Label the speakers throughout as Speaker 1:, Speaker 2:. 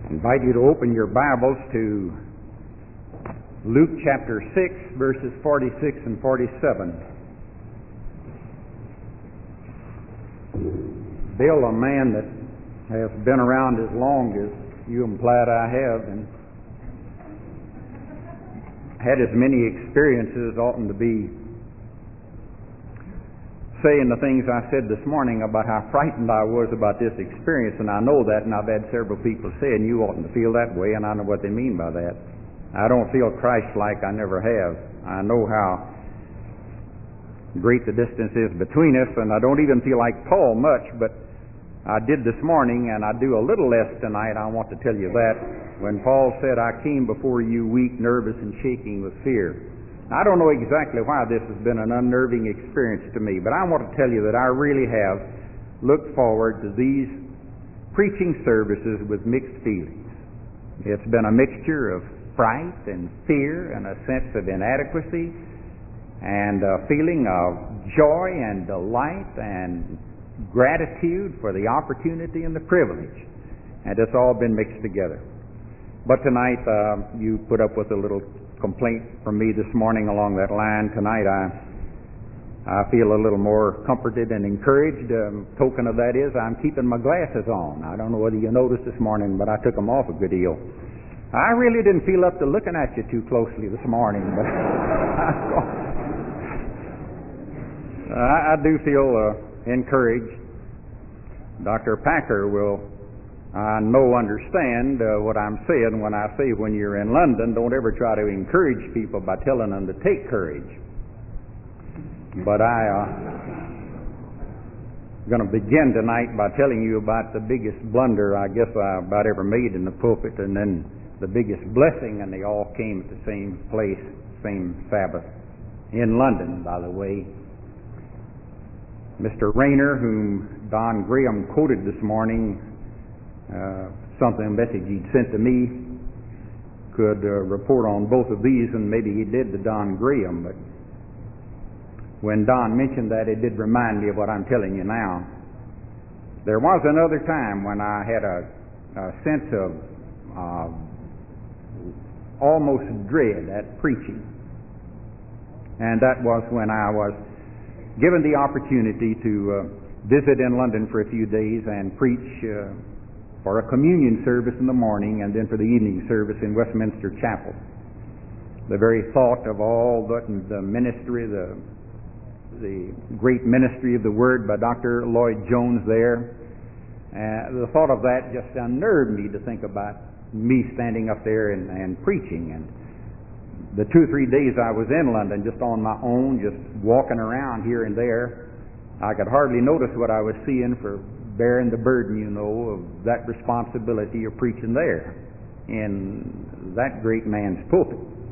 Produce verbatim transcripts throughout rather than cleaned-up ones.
Speaker 1: I invite you to open your Bibles to Luke chapter six, verses forty-six and forty-seven. Bill, a man that has been around as long as you implied I have and had as many experiences, oughtn't to be saying the things I said this morning about how frightened I was about this experience, and I know that, and I've had several people saying you oughtn't to feel that way, and I know what they mean by that. I don't feel Christ-like, I never have. I know how great the distance is between us, and I don't even feel like Paul much, but I did this morning, and I do a little less tonight. I want to tell you that. When Paul said, I came before you weak, nervous, and shaking with fear. I don't know exactly why this has been an unnerving experience to me, but I want to tell you that I really have looked forward to these preaching services with mixed feelings. It's been a mixture of fright and fear and a sense of inadequacy and a feeling of joy and delight and gratitude for the opportunity and the privilege. And it's all been mixed together. But tonight uh, you put up with a little complaint from me this morning along that line. Tonight I I feel a little more comforted and encouraged. Um, token of that is I'm keeping my glasses on. I don't know whether you noticed this morning, but I took them off a good deal. I really didn't feel up to looking at you too closely this morning, but I, I do feel uh, encouraged. Doctor Packer will I know understand uh, what I'm saying when I say when you're in London, don't ever try to encourage people by telling them to take courage. But I uh, going to begin tonight by telling you about the biggest blunder I guess I about ever made in the pulpit, and then the biggest blessing, and they all came at the same place, same Sabbath, in London, by the way. Mister Rayner, whom Don Graham quoted this morning, Uh, something, a message he'd sent to me, could uh, report on both of these, and maybe he did to Don Graham, but when Don mentioned that, it did remind me of what I'm telling you now. There was another time when I had a, a sense of uh, almost dread at preaching, and that was when I was given the opportunity to uh, visit in London for a few days and preach uh, for a communion service in the morning and then for the evening service in Westminster Chapel. The very thought of all the, the ministry, the, the great ministry of the Word by Doctor Lloyd Jones there, uh, the thought of that just unnerved me to think about me standing up there and, and preaching. And the two or three days I was in London just on my own, just walking around here and there, I could hardly notice what I was seeing for bearing the burden, you know, of that responsibility of preaching there in that great man's pulpit.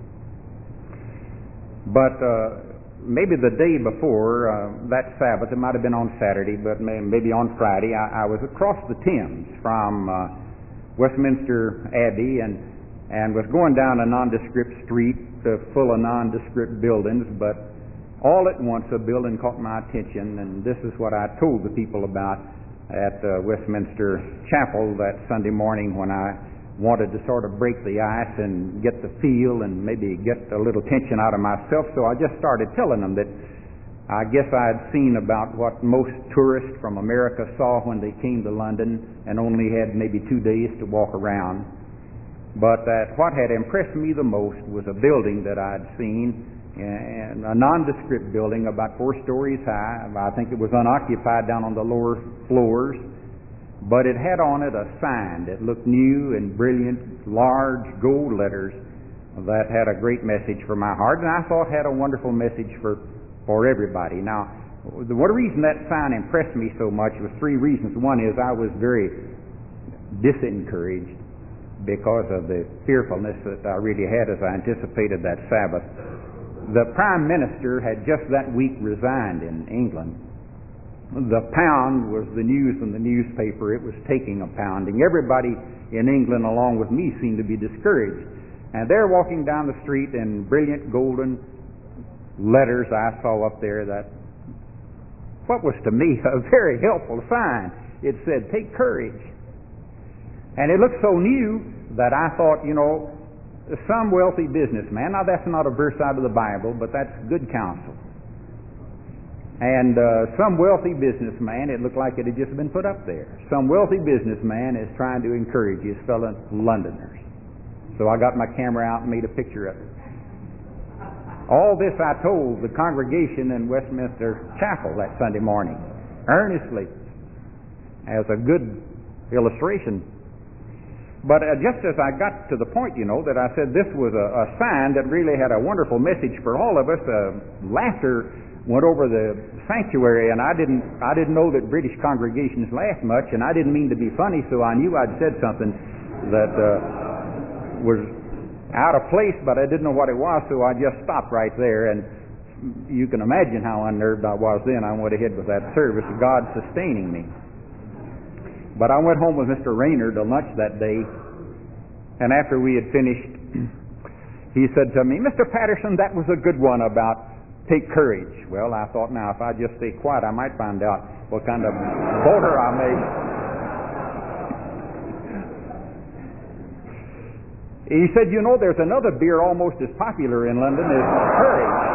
Speaker 1: But uh, maybe the day before uh, that Sabbath, it might have been on Saturday, but maybe on Friday, I, I was across the Thames from uh, Westminster Abbey and, and was going down a nondescript street uh, full of nondescript buildings, but all at once a building caught my attention, and this is what I told the people about at uh, Westminster Chapel that Sunday morning when I wanted to sort of break the ice and get the feel and maybe get a little tension out of myself. So I just started telling them that I guess I had seen about what most tourists from America saw when they came to London and only had maybe two days to walk around. But that what had impressed me the most was a building that I'd seen, and a nondescript building about four stories high. I think it was unoccupied down on the lower floors, but it had on it a sign that looked new and brilliant, large gold letters that had a great message for my heart, and I thought had a wonderful message for, for everybody. Now, the one reason that sign impressed me so much was three reasons. One is I was very disencouraged because of the fearfulness that I really had as I anticipated that Sabbath. The Prime Minister had just that week resigned in England. The pound was the news in the newspaper. It was taking a pounding. Everybody in England, along with me, seemed to be discouraged. And they're walking down the street in brilliant golden letters I saw up there that, what was to me a very helpful sign. It said, take courage. And it looked so new that I thought, you know, some wealthy businessman, now that's not a verse out of the Bible, but that's good counsel. And uh, some wealthy businessman, it looked like it had just been put up there. Some wealthy businessman is trying to encourage his fellow Londoners. So I got my camera out and made a picture of it. All this I told the congregation in Westminster Chapel that Sunday morning, earnestly, as a good illustration. But uh, just as I got to the point, you know, that I said this was a, a sign that really had a wonderful message for all of us, uh, laughter went over the sanctuary, and I didn't I didn't know that British congregations laughed much, and I didn't mean to be funny, so I knew I'd said something that uh, was out of place, but I didn't know what it was, so I just stopped right there. And you can imagine how unnerved I was then. I went ahead with that service, God sustaining me. But I went home with Mister Rayner to lunch that day, and after we had finished, he said to me, "Mister Patterson, that was a good one about take courage." Well, I thought, now if I just stay quiet, I might find out what kind of bolter I made. He said, "You know, there's another beer almost as popular in London as Courage."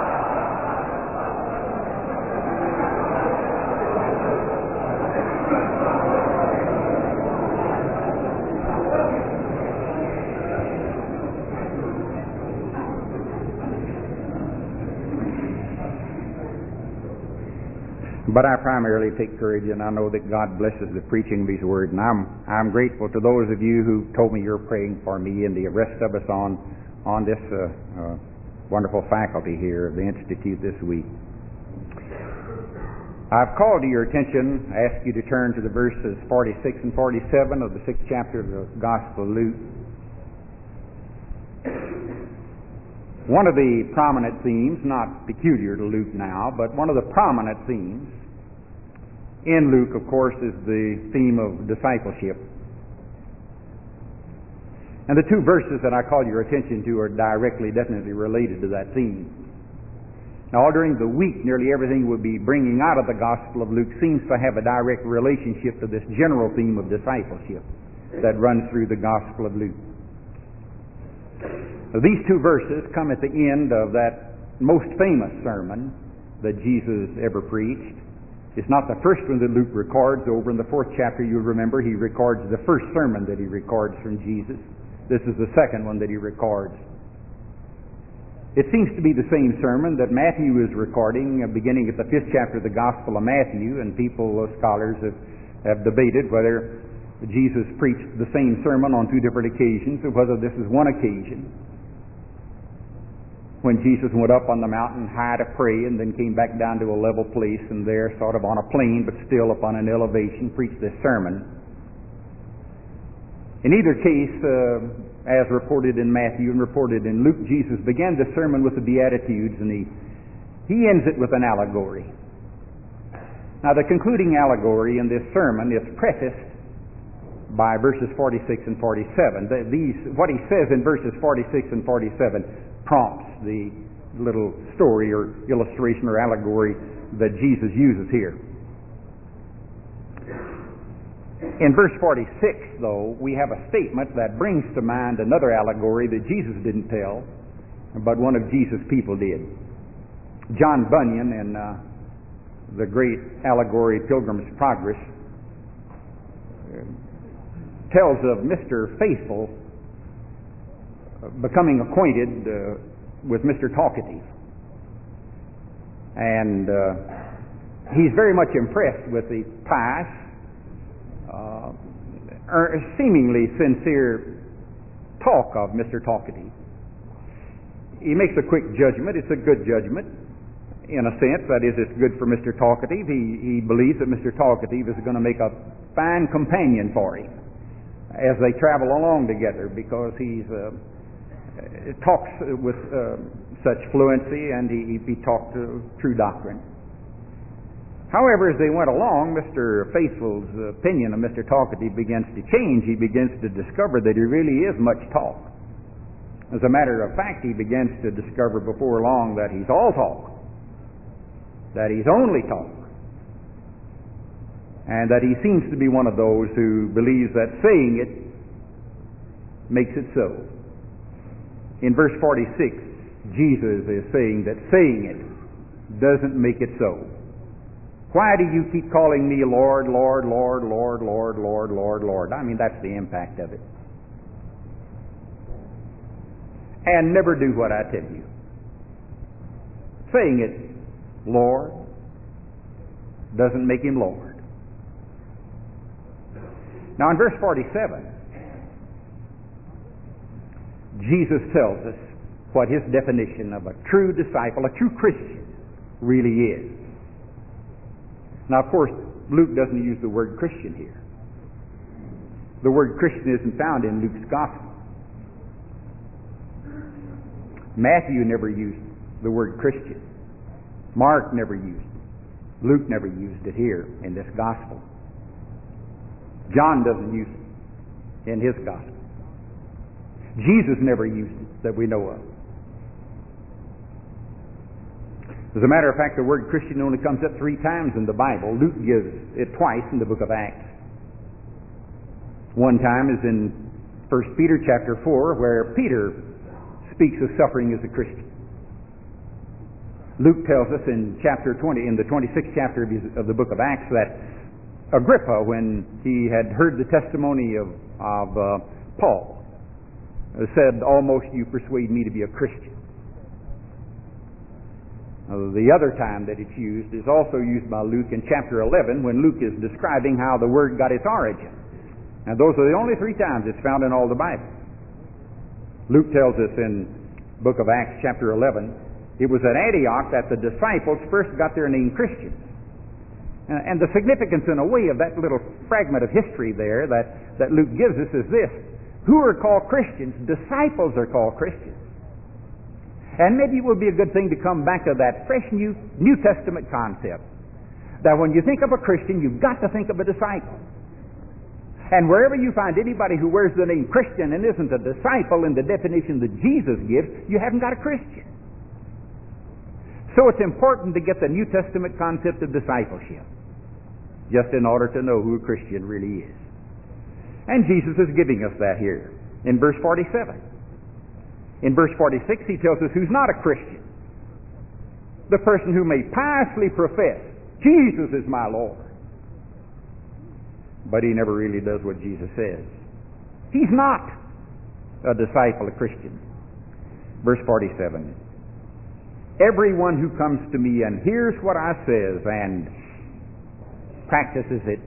Speaker 1: But I primarily take courage, and I know that God blesses the preaching of His Word. And I'm I'm grateful to those of you who told me you're praying for me and the rest of us on on this uh, uh, wonderful faculty here of the Institute this week. I've called to your attention, asked you to turn to the verses forty-six and forty-seven of the sixth chapter of the Gospel of Luke. One of the prominent themes, not peculiar to Luke now, but one of the prominent themes in Luke, of course, is the theme of discipleship. And the two verses that I call your attention to are directly, definitely related to that theme. Now, all during the week, nearly everything we'll be bringing out of the Gospel of Luke seems to have a direct relationship to this general theme of discipleship that runs through the Gospel of Luke. Now, these two verses come at the end of that most famous sermon that Jesus ever preached. It's not the first one that Luke records. Over in the fourth chapter, you'll remember, he records the first sermon that he records from Jesus. This is the second one that he records. It seems to be the same sermon that Matthew is recording, uh, beginning at the fifth chapter of the Gospel of Matthew, and people, uh, scholars, have, have debated whether Jesus preached the same sermon on two different occasions, or whether this is one occasion, when Jesus went up on the mountain high to pray and then came back down to a level place, and there, sort of on a plain but still upon an elevation, preached this sermon. In either case, uh, as reported in Matthew and reported in Luke, Jesus began the sermon with the Beatitudes, and he, he ends it with an allegory. Now, the concluding allegory in this sermon is prefaced by verses forty-six and forty-seven. The, these, what he says in verses forty-six and forty-seven prompts the little story or illustration or allegory that Jesus uses here. In verse forty-six, though, we have a statement that brings to mind another allegory that Jesus didn't tell, but one of Jesus' people did. John Bunyan, in uh, the great allegory Pilgrim's Progress, uh, tells of Mister Faithful becoming acquainted uh, with Mister Talkative. And uh, he's very much impressed with the pious, uh, er, seemingly sincere talk of Mister Talkative. He makes a quick judgment. It's a good judgment, in a sense. That is, it's good for Mister Talkative. He, he believes that Mister Talkative is going to make a fine companion for him as they travel along together, because he's uh, talks with uh, such fluency, and he, he talked uh, true doctrine. However, as they went along, Mister Faithful's opinion of Mister Talkative begins to change. He begins to discover that he really is much talk. As a matter of fact, he begins to discover before long that he's all talk, that he's only talk. and that he seems to be one of those who believes that saying it makes it so. In verse forty-six, Jesus is saying that saying it doesn't make it so. Why do you keep calling me Lord, Lord, Lord, Lord, Lord, Lord, Lord, Lord? I mean, that's the impact of it. And never do what I tell you. Saying it, Lord, doesn't make him Lord. Now in verse forty-seven, Jesus tells us what his definition of a true disciple, a true Christian, really is. Now, of course, Luke doesn't use the word Christian here. The word Christian isn't found in Luke's gospel. Matthew never used the word Christian. Mark never used it. Luke never used it here in this gospel. John doesn't use it in his gospel. Jesus never used it that we know of. As a matter of fact, the word Christian only comes up three times in the Bible. Luke gives it twice in the book of Acts. One time is in First Peter chapter four, where Peter speaks of suffering as a Christian. Luke tells us in chapter twenty, in the twenty-sixth chapter of, his, of the book of Acts, that Agrippa, when he had heard the testimony of, of uh, Paul, said, "Almost you persuade me to be a Christian." Uh, the other time that it's used is also used by Luke in chapter eleven, when Luke is describing how the word got its origin. And those are the only three times it's found in all the Bible. Luke tells us in book of Acts chapter eleven, it was at Antioch that the disciples first got their name Christians. Uh, and the significance in a way of that little fragment of history there that, that Luke gives us is this: who are called Christians? Disciples are called Christians. And maybe it would be a good thing to come back to that fresh new New Testament concept, that when you think of a Christian, you've got to think of a disciple. And wherever you find anybody who wears the name Christian and isn't a disciple in the definition that Jesus gives, you haven't got a Christian. So it's important to get the New Testament concept of discipleship, just in order to know who a Christian really is. And Jesus is giving us that here in verse forty-seven. In verse forty-six, he tells us who's not a Christian. The person who may piously profess, Jesus is my Lord, but he never really does what Jesus says. He's not a disciple, a Christian. Verse forty-seven. Everyone who comes to me and hears what I says and practices it,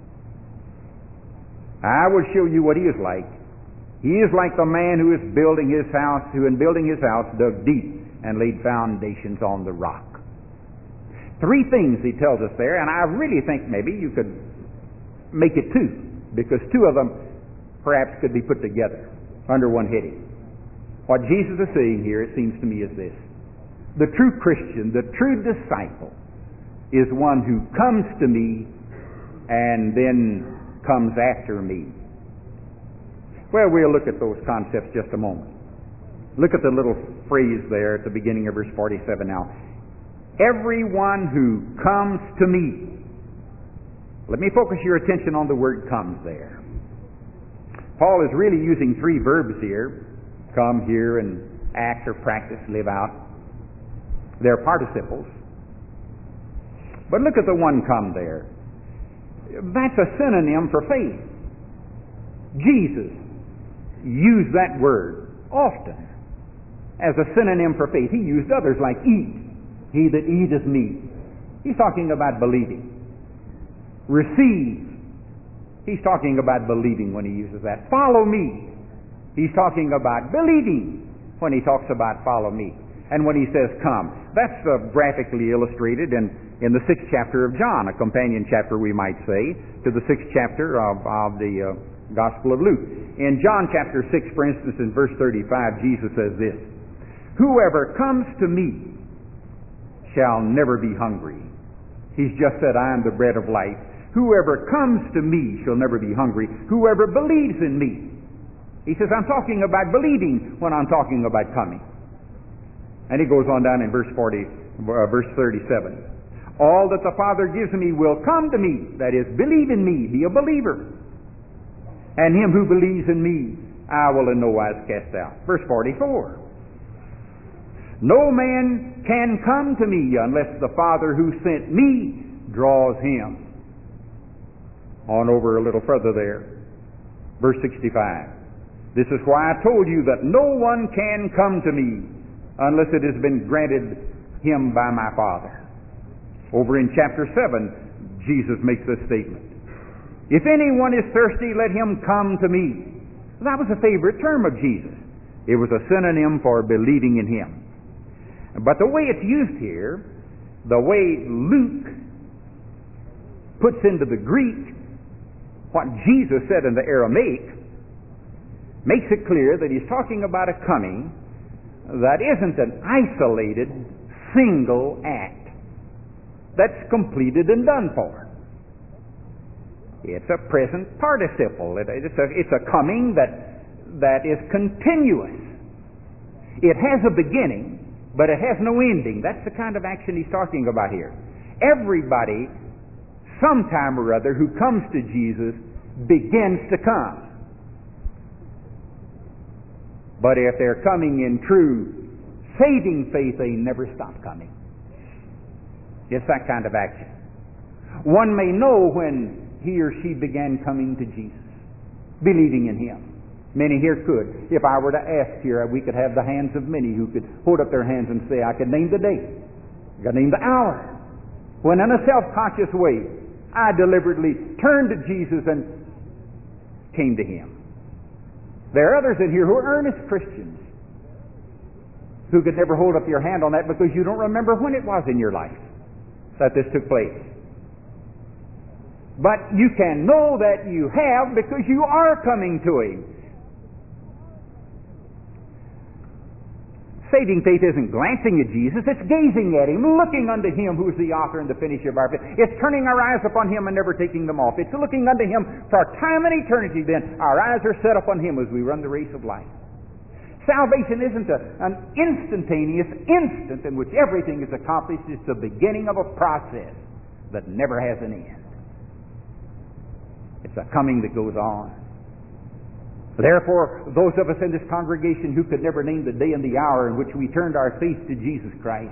Speaker 1: I will show you what he is like. He is like the man who is building his house, who in building his house dug deep and laid foundations on the rock. Three things he tells us there, and I really think maybe you could make it two, because two of them perhaps could be put together under one heading. What Jesus is saying here, it seems to me, is this: the true Christian, the true disciple, is one who comes to me and then comes after me. Well, we'll look at those concepts just a moment. Look at the little phrase there at the beginning of verse forty-seven now. Everyone who comes to me. Let me focus your attention on the word comes there. Paul is really using three verbs here: come, hear, and act or practice, live out. They're participles. But look at the one come there. That's a synonym for faith. Jesus used that word often as a synonym for faith. He used others like eat. He that eateth me. He's talking about believing. Receive. He's talking about believing when he uses that. Follow me. He's talking about believing when he talks about follow me. And when he says come, that's uh, graphically illustrated in, in the sixth chapter of John, a companion chapter, we might say, to the sixth chapter of, of the uh, Gospel of Luke. In John chapter six, for instance, in verse thirty-five, Jesus says this: whoever comes to me shall never be hungry. He's just said, I am the bread of life. Whoever comes to me shall never be hungry. Whoever believes in me. He says, I'm talking about believing when I'm talking about coming. And he goes on down in verse forty, uh, verse thirty-seven. All that the Father gives me will come to me. That is, believe in me, be a believer. And him who believes in me, I will in no wise cast out. Verse forty-four. No man can come to me unless the Father who sent me draws him. On over a little further there. Verse sixty-five. This is why I told you that no one can come to me unless it has been granted him by my Father. Over in chapter seven, Jesus makes this statement. If anyone is thirsty, let him come to me. That was a favorite term of Jesus. It was a synonym for believing in him. But the way it's used here, the way Luke puts into the Greek what Jesus said in the Aramaic, makes it clear that he's talking about a coming that isn't an isolated, single act that's completed and done for. It's a present participle. It, it's, a, it's a coming that, that is continuous. It has a beginning, but it has no ending. That's the kind of action he's talking about here. Everybody, sometime or other, who comes to Jesus begins to come. But if they're coming in true saving faith, they never stop coming. It's that kind of action. One may know when he or she began coming to Jesus, believing in him. Many here could. If I were to ask here, we could have the hands of many who could hold up their hands and say, I could name the date, I could name the hour, when in a self-conscious way, I deliberately turned to Jesus and came to him. There are others in here who are earnest Christians who could never hold up your hand on that because you don't remember when it was in your life that this took place. But you can know that you have because you are coming to him. Saving faith isn't glancing at Jesus, it's gazing at him, looking unto him who is the author and the finisher of our faith. It's turning our eyes upon him and never taking them off. It's looking unto him for time and eternity. Then our eyes are set upon him as we run the race of life. Salvation isn't a, an instantaneous instant in which everything is accomplished. It's the beginning of a process that never has an end. It's a coming that goes on. Therefore, those of us in this congregation who could never name the day and the hour in which we turned our face to Jesus Christ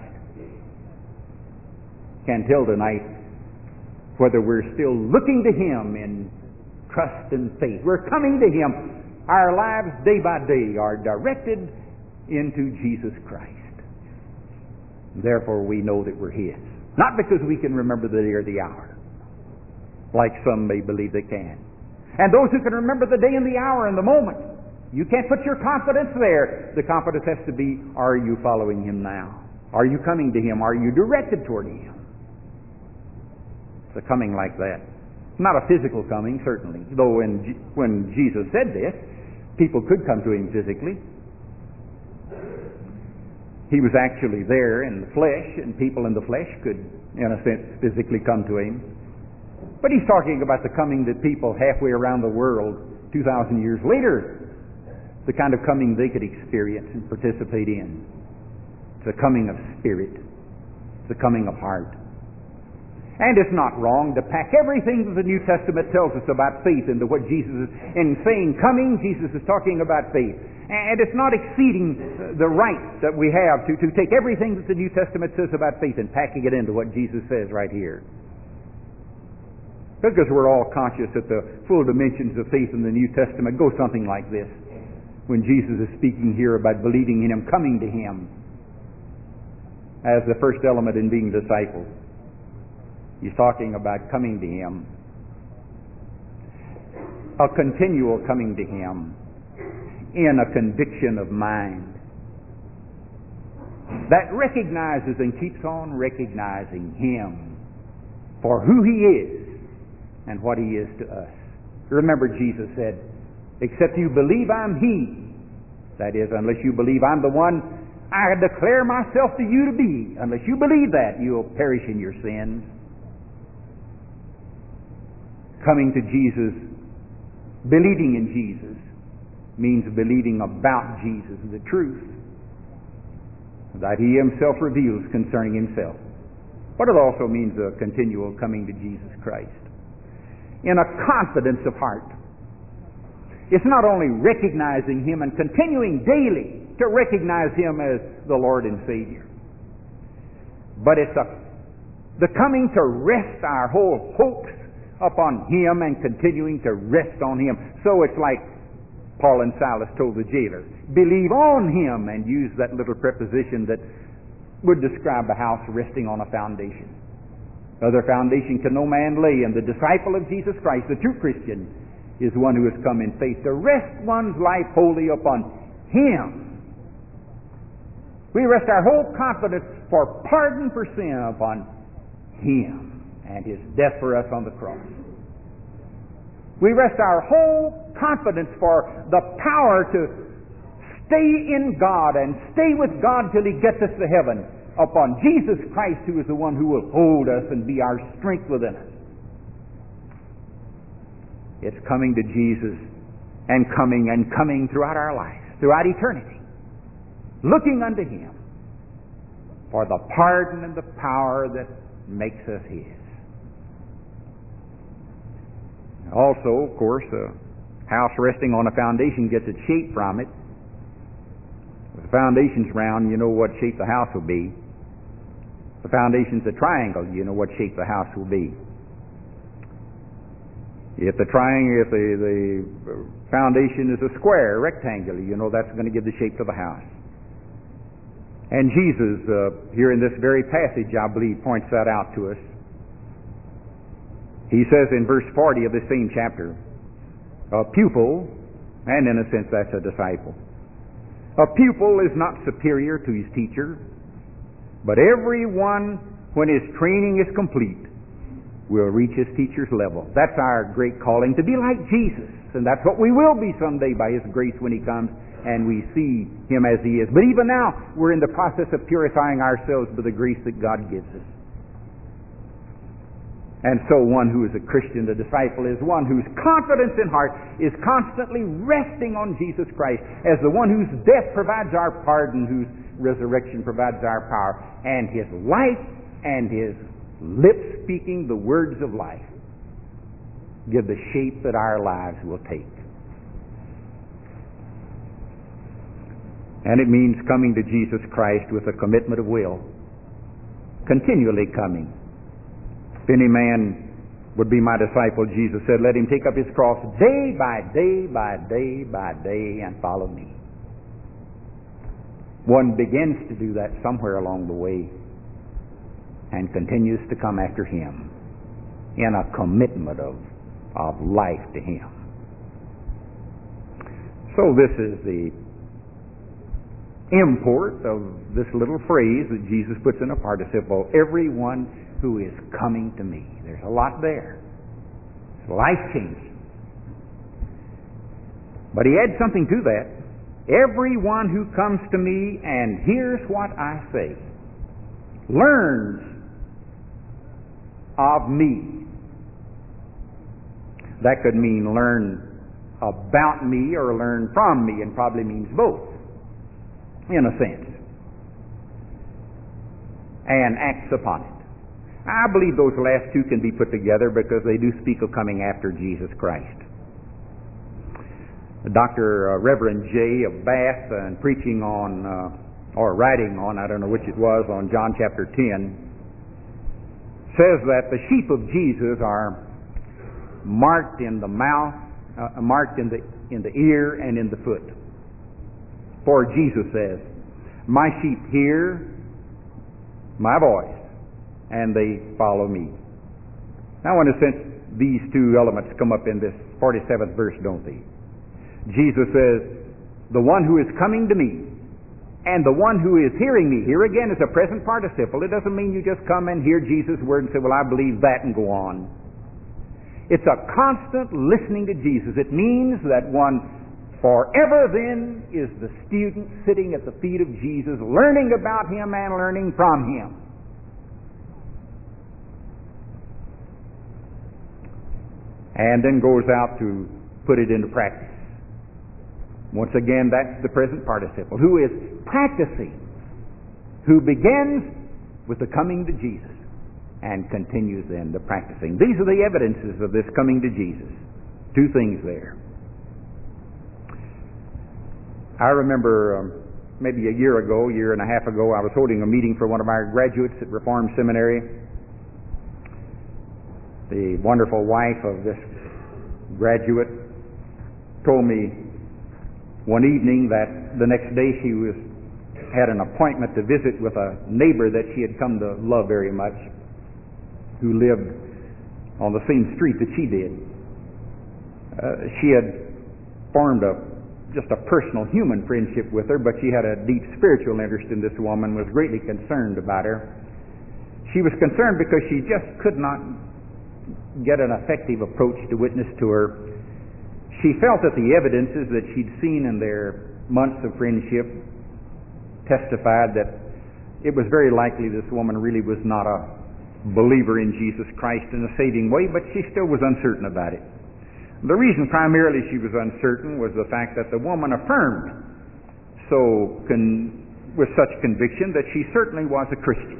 Speaker 1: can tell tonight whether we're still looking to him in trust and faith. We're coming to him. Our lives day by day are directed into Jesus Christ. Therefore, we know that we're his. Not because we can remember the day or the hour, like some may believe they can. And those who can remember the day and the hour and the moment, you can't put your confidence there. The confidence has to be, are you following him now? Are you coming to him? Are you directed toward him? It's a coming like that. Not a physical coming, certainly. Though when, G- when Jesus said this, people could come to him physically. He was actually there in the flesh, and people in the flesh could, in a sense, physically come to him. But he's talking about the coming that people halfway around the world, two thousand years later, the kind of coming they could experience and participate in. It's a coming of spirit. It's a coming of heart. And it's not wrong to pack everything that the New Testament tells us about faith into what Jesus is. In saying coming, Jesus is talking about faith. And it's not exceeding the right that we have to, to take everything that the New Testament says about faith and packing it into what Jesus says right here. Because we're all conscious that the full dimensions of faith in the New Testament go something like this. When Jesus is speaking here about believing in him, coming to him as the first element in being disciples. He's talking about coming to him. A continual coming to him in a conviction of mind that recognizes and keeps on recognizing him for who he is and what he is to us. Remember, Jesus said, except you believe I'm he, that is, unless you believe I'm the one I declare myself to you to be, unless you believe that, you'll perish in your sins. Coming to Jesus, believing in Jesus, means believing about Jesus, the truth that he himself reveals concerning himself. But it also means a continual coming to Jesus Christ in a confidence of heart. It's not only recognizing Him and continuing daily to recognize Him as the Lord and Savior, but it's a, the coming to rest our whole hopes upon Him and continuing to rest on Him. So it's like Paul and Silas told the jailer, believe on Him, and use that little preposition that would describe a house resting on a foundation. Other foundation can no man lay, and the disciple of Jesus Christ, the true Christian, is one who has come in faith to rest one's life wholly upon Him. We rest our whole confidence for pardon for sin upon Him and His death for us on the cross. We rest our whole confidence for the power to stay in God and stay with God till He gets us to heaven upon Jesus Christ, who is the one who will hold us and be our strength within us. It's coming to Jesus and coming and coming throughout our lives, throughout eternity, looking unto Him for the pardon and the power that makes us His. Also, of course, a house resting on a foundation gets its shape from it. If the foundation's round, you know what shape the house will be. If the foundation's a triangle, you know what shape the house will be. If the triangle, if the, the foundation is a square, rectangular, you know that's going to give the shape to the house. And Jesus, uh, here in this very passage, I believe, points that out to us. He says in verse forty of the same chapter, a pupil, and in a sense that's a disciple, a pupil is not superior to his teacher, but everyone, when his training is complete, will reach his teacher's level. That's our great calling, to be like Jesus. And that's what we will be someday by His grace when He comes and we see Him as He is. But even now, we're in the process of purifying ourselves by the grace that God gives us. And so one who is a Christian, a disciple, is one whose confidence in heart is constantly resting on Jesus Christ as the one whose death provides our pardon, whose resurrection provides our power, and His life and His lips speaking the words of life give the shape that our lives will take. And it means coming to Jesus Christ with a commitment of will, continually coming. If any man would be my disciple, Jesus said, let him take up his cross day by day by day by day and follow me. One begins to do that somewhere along the way and continues to come after Him in a commitment of, of life to Him. So this is the import of this little phrase that Jesus puts in a participle, everyone who is coming to me. There's a lot there. It's life-changing. But He adds something to that. Everyone who comes to me and hears what I say learns of me. That could mean learn about me or learn from me, and probably means both, in a sense, and acts upon it. I believe those last two can be put together because they do speak of coming after Jesus Christ. Doctor Uh, Reverend J. of Bath, and uh, preaching on, uh, or writing on, I don't know which it was, on John chapter ten, says that the sheep of Jesus are marked in the mouth, uh, marked in the in the ear and in the foot. For Jesus says, my sheep hear my voice, and they follow me. Now, in a sense, these two elements come up in this forty-seventh verse, don't they? Jesus says, the one who is coming to me, and the one who is hearing me. Here again is a present participle. It doesn't mean you just come and hear Jesus' word and say, well, I believe that, and go on. It's a constant listening to Jesus. It means that one forever then is the student sitting at the feet of Jesus, learning about Him and learning from Him. And then goes out to put it into practice. Once again, that's the present participle. Who is practicing, who begins with the coming to Jesus. and continues then the practicing. These are the evidences of this coming to Jesus. Two things there. I remember um, maybe a year ago, year and a half ago, I was holding a meeting for one of our graduates at Reformed Seminary. The wonderful wife of this graduate told me one evening that the next day she was had an appointment to visit with a neighbor that she had come to love very much, who lived on the same street that she did. Uh, she had formed a just a personal human friendship with her, but she had a deep spiritual interest in this woman, was greatly concerned about her. She was concerned because she just could not get an effective approach to witness to her. She felt that the evidences that she'd seen in their months of friendship testified that it was very likely this woman really was not a believer in Jesus Christ in a saving way, but she still was uncertain about it. The reason primarily she was uncertain was the fact that the woman affirmed so con- with such conviction that she certainly was a Christian.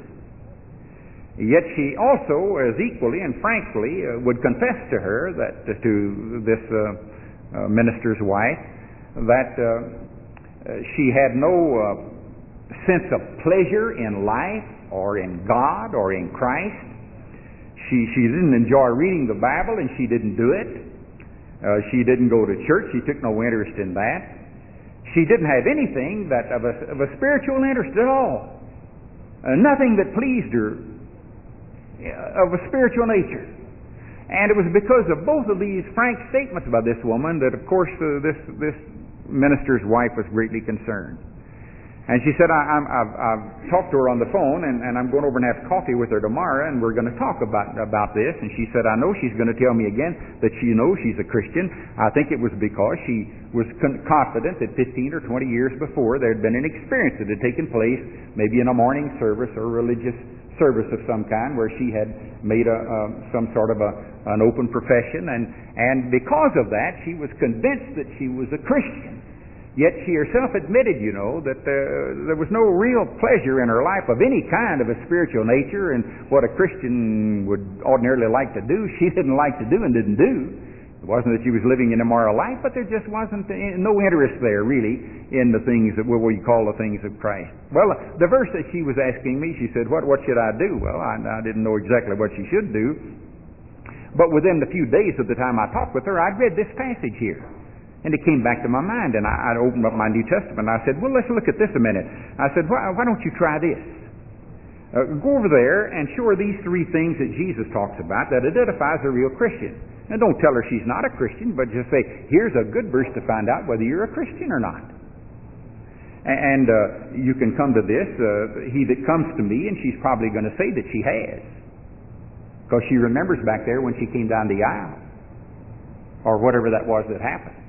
Speaker 1: Yet she also, as equally and frankly, uh, would confess to her, that uh, to this uh, uh, minister's wife, that uh, uh, she had no uh, sense of pleasure in life or in God or in Christ. She she didn't enjoy reading the Bible, and she didn't do it. Uh, she didn't go to church. She took no interest in that. She didn't have anything that of a, of a spiritual interest at all. Uh, nothing that pleased her uh, of a spiritual nature. And it was because of both of these frank statements by this woman that, of course, uh, this this minister's wife was greatly concerned. And she said, I, I'm, I've, I've talked to her on the phone, and, and I'm going over and have coffee with her tomorrow, and we're going to talk about about this. And she said, I know she's going to tell me again that she knows she's a Christian. I think it was because she was con- confident that fifteen or twenty years before there had been an experience that had taken place, maybe in a morning service or religious service of some kind, where she had made a, uh, some sort of a, an open profession, and, and because of that, she was convinced that she was a Christian. Yet she herself admitted, you know, that uh, there was no real pleasure in her life of any kind of a spiritual nature, and what a Christian would ordinarily like to do, she didn't like to do and didn't do. It wasn't that she was living an immoral life, but there just wasn't no interest there, really, in the things that what we call the things of Christ. Well, the verse that she was asking me, she said, what, what should I do? Well, I, I didn't know exactly what she should do. But within the few days of the time I talked with her, I'd read this passage here. And it came back to my mind, and I, I opened up my New Testament, and I said, well, let's look at this a minute. I said, why, why don't you try this? Uh, go over there and show her these three things that Jesus talks about that identifies a real Christian. And don't tell her she's not a Christian, but just say, here's a good verse to find out whether you're a Christian or not. And uh, you can come to this, uh, he that comes to me, and she's probably going to say that she has. Because she remembers back there when she came down the aisle, or whatever that was that happened.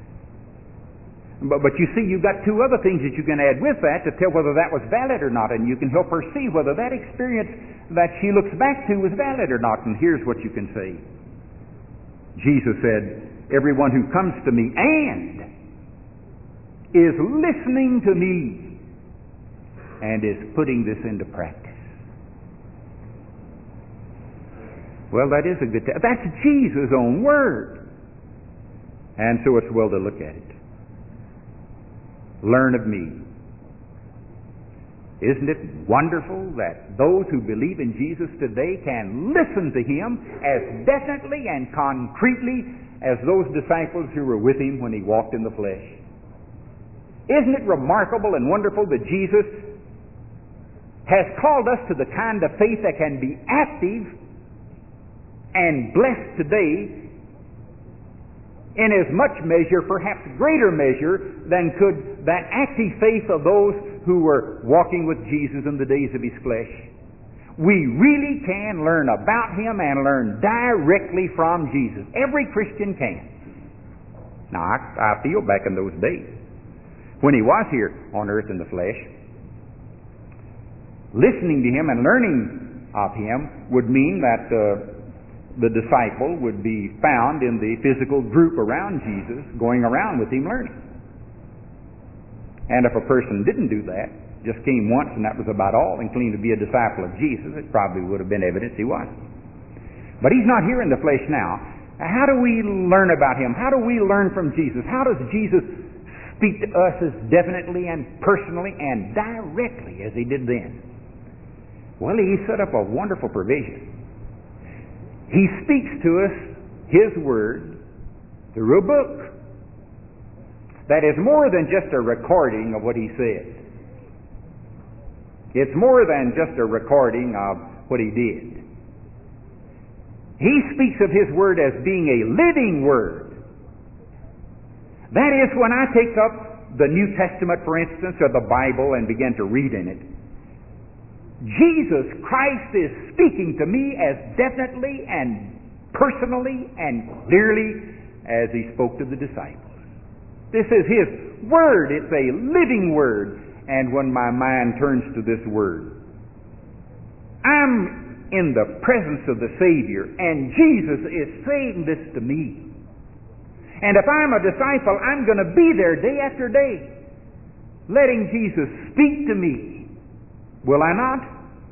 Speaker 1: But, but you see, you've got two other things that you can add with that to tell whether that was valid or not, and you can help her see whether that experience that she looks back to was valid or not. And here's what you can say. Jesus said, everyone who comes to me and is listening to me and is putting this into practice. Well, that is a good test. That's Jesus' own word. And so it's well to look at it. Learn of me. Isn't it wonderful that those who believe in Jesus today can listen to Him as definitely and concretely as those disciples who were with Him when He walked in the flesh? Isn't it remarkable and wonderful that Jesus has called us to the kind of faith that can be active and blessed today in as much measure, perhaps greater measure, than could that active faith of those who were walking with Jesus in the days of His flesh. We really can learn about Him and learn directly from Jesus. Every Christian can. Now, I, I feel back in those days, when He was here on earth in the flesh, listening to Him and learning of Him would mean that uh, the disciple would be found in the physical group around Jesus, going around with Him learning. And if a person didn't do that, just came once and that was about all and claimed to be a disciple of Jesus, it probably would have been evidence he was. But he's not here in the flesh now. How do we learn about him? How do we learn from Jesus? How does Jesus speak to us as definitely and personally and directly as he did then? Well, he set up a wonderful provision. He speaks to us his word through a book that is more than just a recording of what he said. It's more than just a recording of what he did. He speaks of his word as being a living word. That is, when I take up the New Testament, for instance, or the Bible and begin to read in it, Jesus Christ is speaking to me as definitely and personally and clearly as he spoke to the disciples. This is his word. It's a living word. And when my mind turns to this word, I'm in the presence of the Savior, and Jesus is saying this to me. And if I'm a disciple, I'm going to be there day after day, letting Jesus speak to me. Will I not?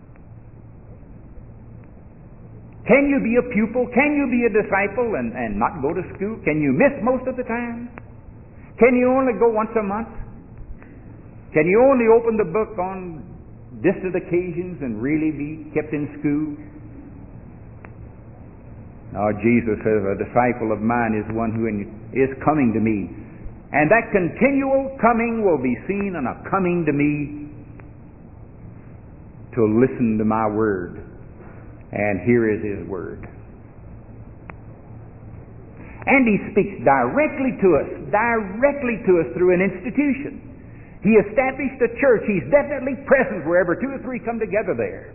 Speaker 1: Can you be a pupil? Can you be a disciple and, and not go to school? Can you miss most of the time? Can you only go once a month? Can you only open the book on distant occasions and really be kept in school? Now, Jesus says, a disciple of mine is one who is coming to me. And that continual coming will be seen in a coming to me to listen to my word. And here is his word. And he speaks directly to us, directly to us through an institution. He established a church. He's definitely present wherever two or three come together there.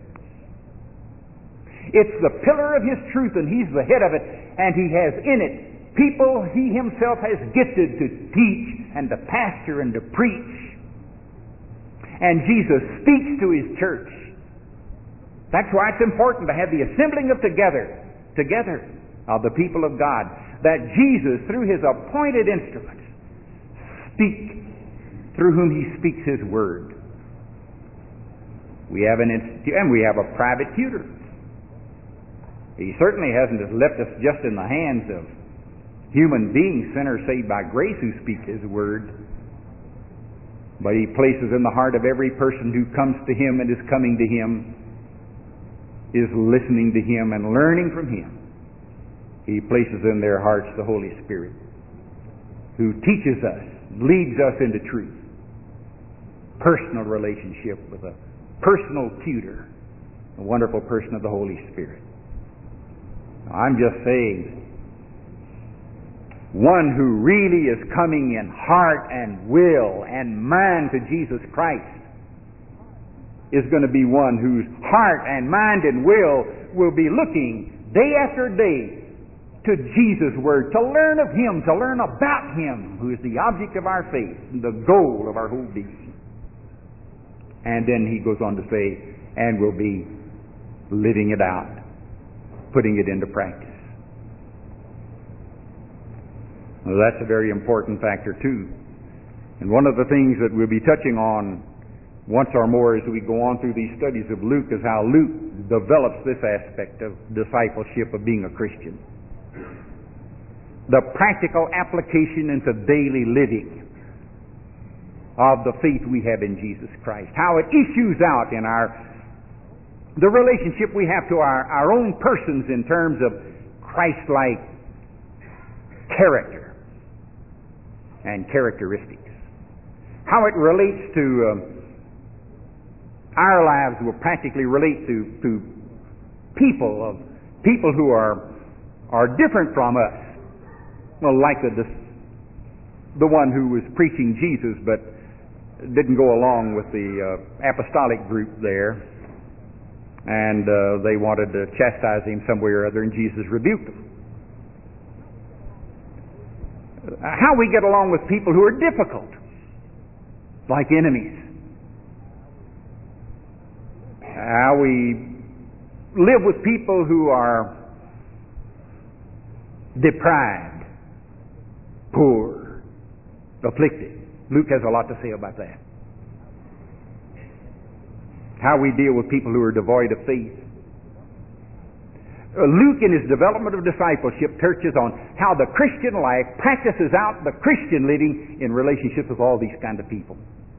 Speaker 1: It's the pillar of his truth, and he's the head of it, and he has in it people he himself has gifted to teach and to pastor and to preach. And Jesus speaks to his church. That's why it's important to have the assembling of together, together of the people of God, that Jesus, through his appointed instruments, speak through whom he speaks his word. We have an institute, and we have a private tutor. He certainly hasn't just left us just in the hands of human beings, sinners saved by grace, who speak his word. But he places in the heart of every person who comes to him and is coming to him, is listening to him and learning from him. He places in their hearts the Holy Spirit, who teaches us, leads us into truth. Personal relationship with a personal tutor, a wonderful person of the Holy Spirit. Now, I'm just saying, one who really is coming in heart and will and mind to Jesus Christ is going to be one whose heart and mind and will will be looking day after day to Jesus' word, to learn of him, to learn about him, who is the object of our faith and the goal of our whole being. And then he goes on to say, and will be living it out, putting it into practice. Well, that's a very important factor too. And one of the things that we'll be touching on once or more as we go on through these studies of Luke is how Luke develops this aspect of discipleship, of being a Christian. The practical application into daily living of the faith we have in Jesus Christ. How it issues out in our the relationship we have to our, our own persons in terms of Christ-like character and characteristics. How it relates to um, our lives will practically relate to, to people of people who are are different from us. Well, like the the one who was preaching Jesus but didn't go along with the uh, apostolic group there, and uh, they wanted to chastise him some way or other, and Jesus rebuked them. How we get along with people who are difficult, like enemies. How we live with people who are deprived, poor, afflicted. Luke has a lot to say about that. how we deal with people who are devoid of faith. Uh, Luke, in his development of discipleship, touches on how the Christian life practices out the Christian living in relationships with all these kind of people.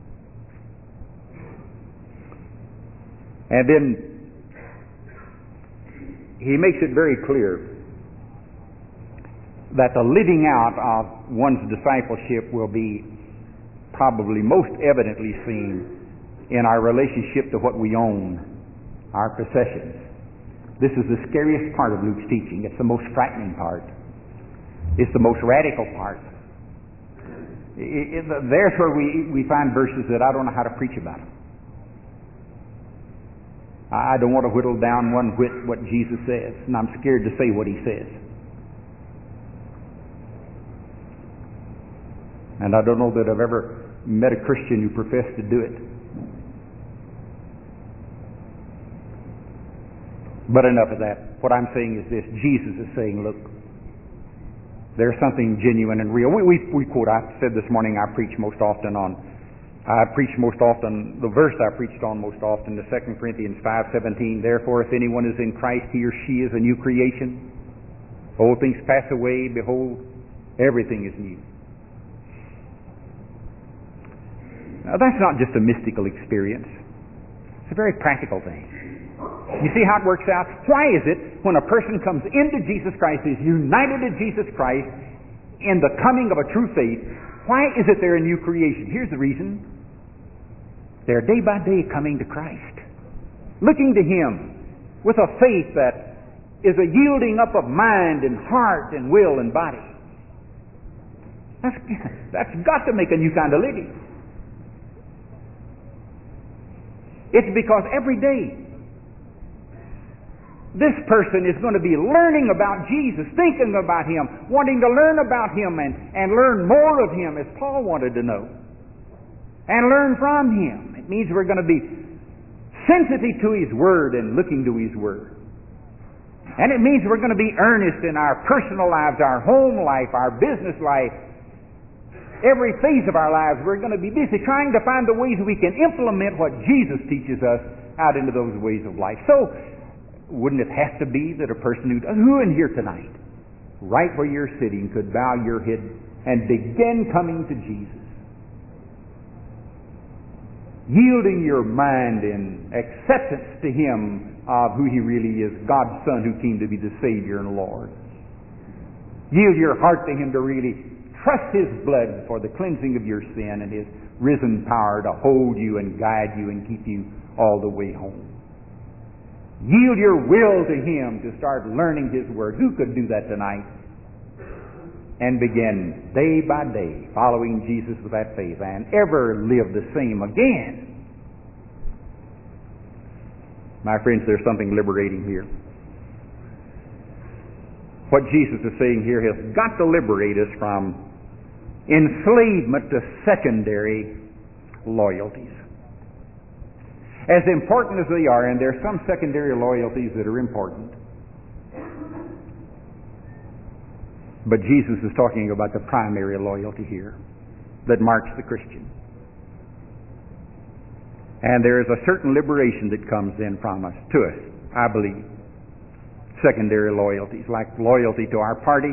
Speaker 1: And then he makes it very clear that the living out of one's discipleship will be probably most evidently seen in our relationship to what we own, our possessions. This is the scariest part of Luke's teaching. It's the most frightening part. It's the most radical part. It, it, there's where we, we find verses that I don't know how to preach about them. I don't want to whittle down one whit what Jesus says, and I'm scared to say what he says. And I don't know that I've ever met a Christian who professed to do it. But enough of that. What I'm saying is this. Jesus is saying, look, there's something genuine and real. We, we, we quote, I said this morning, I preach most often on, I preach most often, the verse I preached on most often, the Second Corinthians five seventeen, therefore if anyone is in Christ, he or she is a new creation. Old things pass away, behold, everything is new. Now that's not just a mystical experience. It's a very practical thing. You see how it works out? Why is it when a person comes into Jesus Christ, is united to Jesus Christ in the coming of a true faith, why is it they're a new creation? Here's the reason. They're day by day coming to Christ, looking to Him with a faith that is a yielding up of mind and heart and will and body. That's, that's got to make a new kind of living. It's because every day this person is going to be learning about Jesus, thinking about Him, wanting to learn about Him and, and learn more of Him as Paul wanted to know. And learn from Him. It means we're going to be sensitive to His Word and looking to His Word. And it means we're going to be earnest in our personal lives, our home life, our business life. Every phase of our lives we're going to be busy trying to find the ways we can implement what Jesus teaches us out into those ways of life. So, wouldn't it have to be that a person who, who in here tonight, right where you're sitting, could bow your head and begin coming to Jesus? Yielding your mind in acceptance to Him of who He really is, God's Son who came to be the Savior and Lord. Yield your heart to Him to really trust His blood for the cleansing of your sin and His risen power to hold you and guide you and keep you all the way home. Yield your will to Him to start learning His Word. Who could do that tonight? And begin day by day following Jesus with that faith and ever live the same again. My friends, there's something liberating here. What Jesus is saying here has got to liberate us from enslavement to secondary loyalties. As important as they are, and there are some secondary loyalties that are important, but Jesus is talking about the primary loyalty here that marks the Christian. And there is a certain liberation that comes in from us, to us, I believe. Secondary loyalties, like loyalty to our party,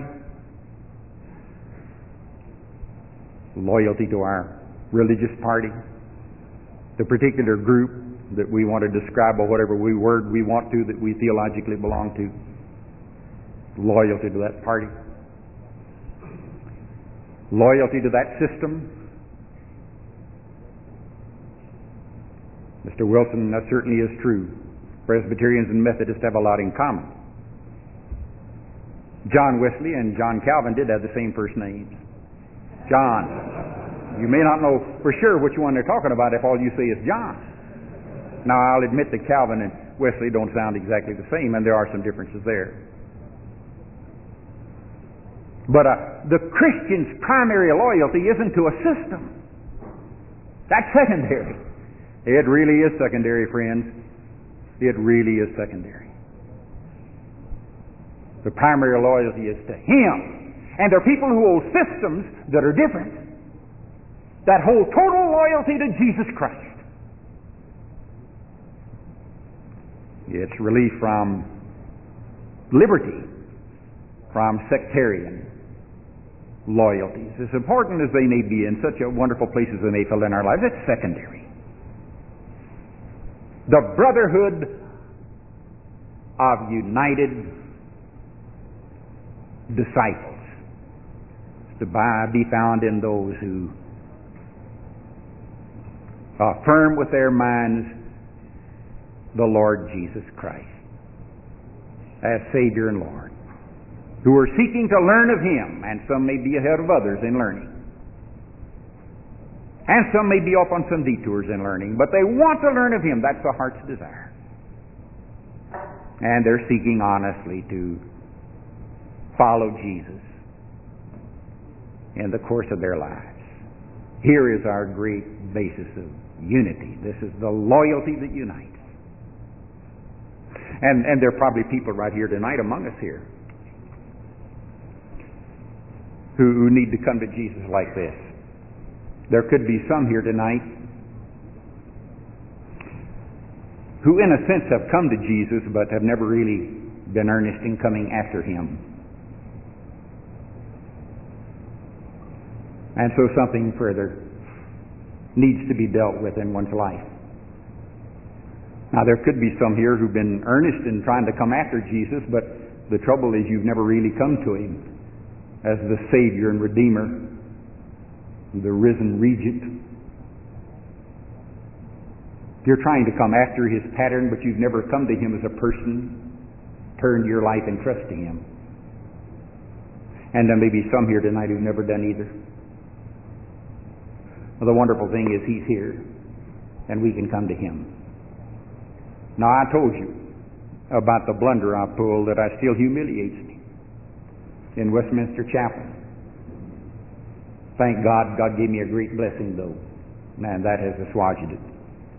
Speaker 1: loyalty to our religious party, the particular group that we want to describe or whatever we word we want to that we theologically belong to. Loyalty to that party. Loyalty to that system. Mister Wilson, that certainly is true. Presbyterians and Methodists have a lot in common. John Wesley and John Calvin did have the same first names. John. You may not know for sure which one they're talking about if all you say is John. Now, I'll admit that Calvin and Wesley don't sound exactly the same, and there are some differences there. But uh, the Christian's primary loyalty isn't to a system. That's secondary. It really is secondary, friends. It really is secondary. The primary loyalty is to Him. And there are people who hold systems that are different, that hold total loyalty to Jesus Christ. It's relief from liberty, from sectarian loyalties. As important as they may be, in such a wonderful place as they may fill in our lives, it's secondary. The brotherhood of united disciples is to be found in those who affirm with their minds the Lord Jesus Christ as Savior and Lord, who are seeking to learn of Him, and some may be ahead of others in learning. And some may be off on some detours in learning, but they want to learn of Him. That's the heart's desire. And they're seeking honestly to follow Jesus in the course of their lives. Here is our great basis of unity. This is the loyalty that unites. And, and there are probably people right here tonight among us here who, who need to come to Jesus like this. There could be some here tonight who in a sense have come to Jesus but have never really been earnest in coming after Him. And so something further needs to be dealt with in one's life. Now there could be some here who've been earnest in trying to come after Jesus, but the trouble is you've never really come to Him as the Savior and Redeemer, the risen Regent. You're trying to come after His pattern, but you've never come to Him as a person, turned your life and trust to Him. And there may be some here tonight who've never done either. Well, the wonderful thing is He's here, and we can come to Him. Now, I told you about the blunder I pulled that I still humiliates me in Westminster Chapel. Thank God, God gave me a great blessing, though. Man, that has assuaged it.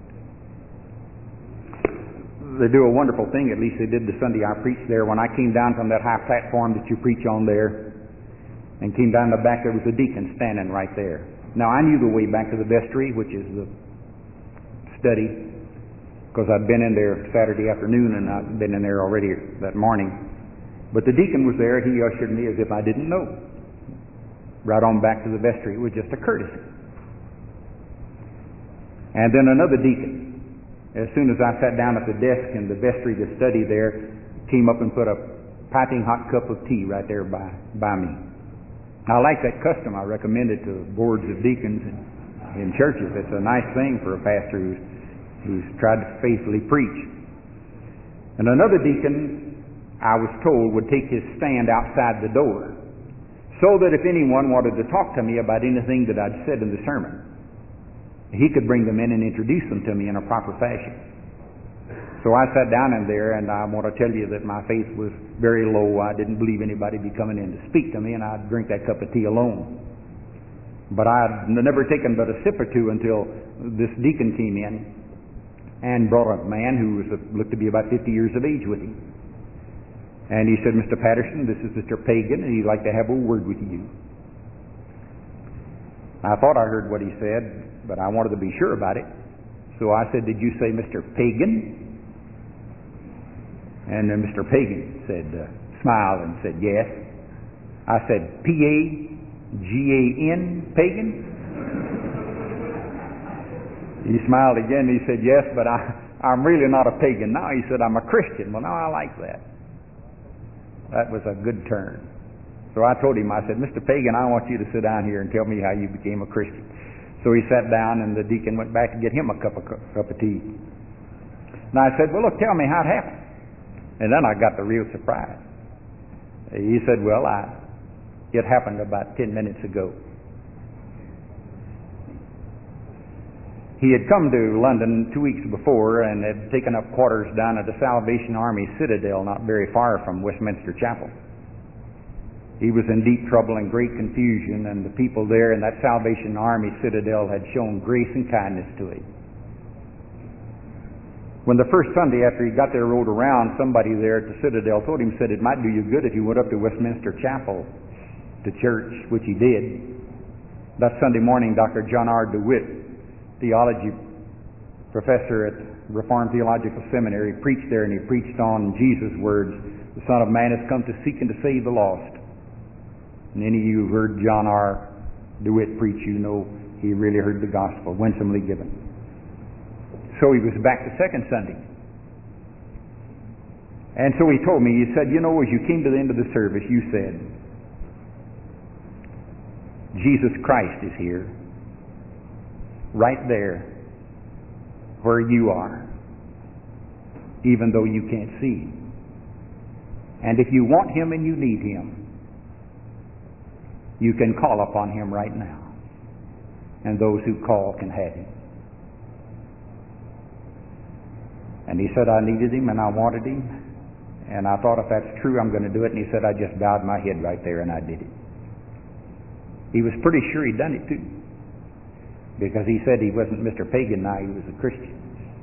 Speaker 1: They do a wonderful thing, at least they did the Sunday I preached there. When I came down from that high platform that you preach on there and came down the back, there was a deacon standing right there. Now, I knew the way back to the vestry, which is the study, because I'd been in there Saturday afternoon and I'd been in there already that morning. But the deacon was there. He ushered me as if I didn't know. Right on back to the vestry. It was just a courtesy. And then another deacon, as soon as I sat down at the desk in the vestry to study there, came up and put a piping hot cup of tea right there by, by me. I like that custom. I recommend it to boards of deacons in, in churches. It's a nice thing for a pastor who's who's tried to faithfully preach. And another deacon, I was told, would take his stand outside the door so that if anyone wanted to talk to me about anything that I'd said in the sermon, he could bring them in and introduce them to me in a proper fashion. So I sat down in there, and I want to tell you that my faith was very low. I didn't believe anybody would be coming in to speak to me, and I'd drink that cup of tea alone. But I'd never taken but a sip or two until this deacon came in and brought a man who was looked to be about fifty years of age with him. And he said, "Mister Patterson, this is Mister Pagan, and he'd like to have a word with you." I thought I heard what he said, but I wanted to be sure about it. So I said, "Did you say Mister Pagan?" And then Mister Pagan said, uh, smiled and said, "Yes." I said, P A G A N, Pagan? He smiled again and he said, "Yes, but I, I'm really not a pagan now." He said, "I'm a Christian." Well, now I like that. That was a good turn. So I told him, I said, "Mister Pagan, I want you to sit down here and tell me how you became a Christian." So he sat down, and the deacon went back to get him a cup of, cup of tea. And I said, "Well, look, tell me how it happened." And then I got the real surprise. He said, "Well, I, it happened about ten minutes ago." He had come to London two weeks before and had taken up quarters down at the Salvation Army Citadel, not very far from Westminster Chapel. He was in deep trouble and great confusion, and the people there in that Salvation Army Citadel had shown grace and kindness to him. When the first Sunday after he got there rode around, somebody there at the Citadel told him, said it might do you good if you went up to Westminster Chapel to church, which he did. That Sunday morning, Doctor John R. DeWitt, theology professor at Reformed Theological Seminary, preached there, and he preached on Jesus' words, "The Son of Man has come to seek and to save the lost." And any of you who heard John R. DeWitt preach, you know he really heard the gospel, winsomely given. So he was back the second Sunday. And so he told me, he said, "You know, as you came to the end of the service, you said, Jesus Christ is here, right there where you are, even though you can't see Him. And if you want Him and you need Him, you can call upon Him right now. And those who call can have Him." And he said, "I needed Him and I wanted Him. And I thought, if that's true, I'm going to do it." And he said, "I just bowed my head right there and I did it." He was pretty sure he'd done it too, because he said he wasn't Mister Pagan now, he was a Christian.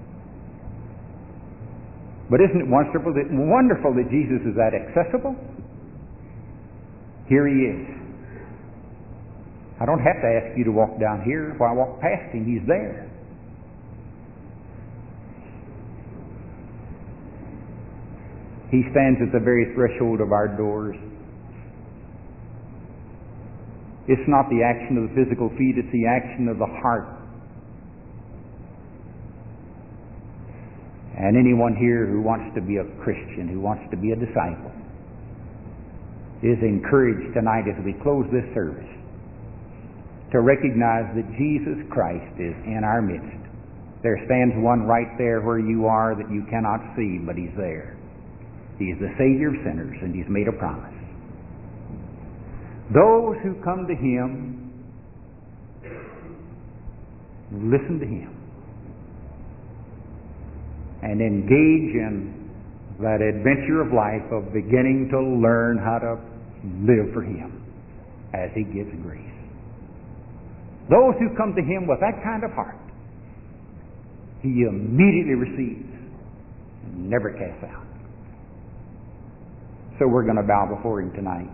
Speaker 1: But isn't it wonderful that, wonderful that Jesus is that accessible? Here He is. I don't have to ask you to walk down here. If I walk past Him, He's there. He stands at the very threshold of our doors. It's not the action of the physical feet, it's the action of the heart. And anyone here who wants to be a Christian, who wants to be a disciple, is encouraged tonight as we close this service to recognize that Jesus Christ is in our midst. There stands one right there where you are that you cannot see, but He's there. He's the Savior of sinners, and He's made a promise. Those who come to Him, listen to Him, and engage in that adventure of life of beginning to learn how to live for Him as He gives grace. Those who come to Him with that kind of heart, He immediately receives and never casts out. So we're going to bow before Him tonight.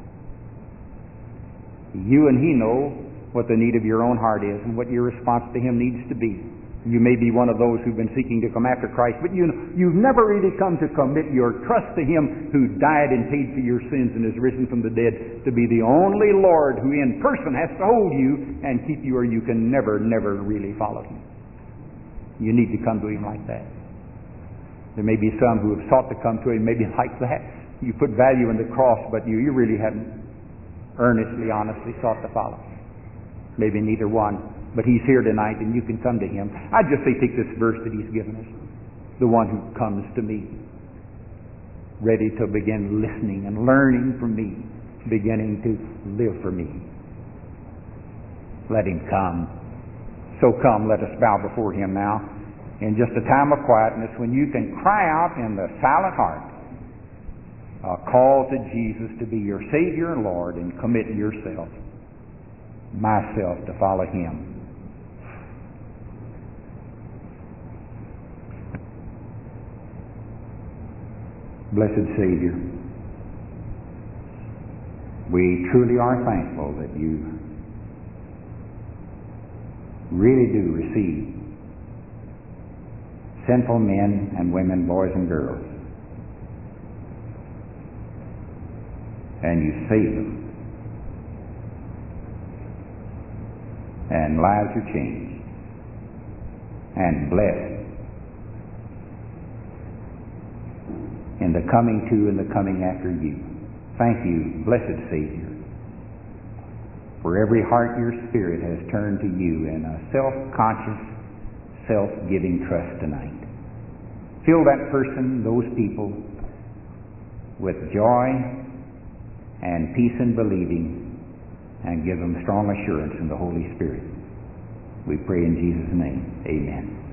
Speaker 1: You and He know what the need of your own heart is and what your response to Him needs to be. You may be one of those who've been seeking to come after Christ, but you, you've never really come to commit your trust to Him who died and paid for your sins and is risen from the dead to be the only Lord who in person has to hold you and keep you, or you can never, never really follow Him. You need to come to Him like that. There may be some who have sought to come to Him maybe like that. You put value in the cross, but you, you really haven't earnestly, honestly sought to follow Him. Maybe neither one. But He's here tonight and you can come to Him. I'd just say take this verse that He's given us. The one who comes to me, ready to begin listening and learning from me, beginning to live for me. Let him come. So come, let us bow before Him now in just a time of quietness when you can cry out in the silent heart a call to Jesus to be your Savior and Lord, and commit yourself, myself, to follow Him. Blessed Savior, we truly are thankful that You really do receive sinful men and women, boys and girls, and You save them, and lives are changed and blessed in the coming to and the coming after You. Thank You, blessed Savior, for every heart Your Spirit has turned to You in a self-conscious, self-giving trust tonight. Fill that person, those people, with joy and peace in believing, and give them strong assurance in the Holy Spirit. We pray in Jesus' name. Amen.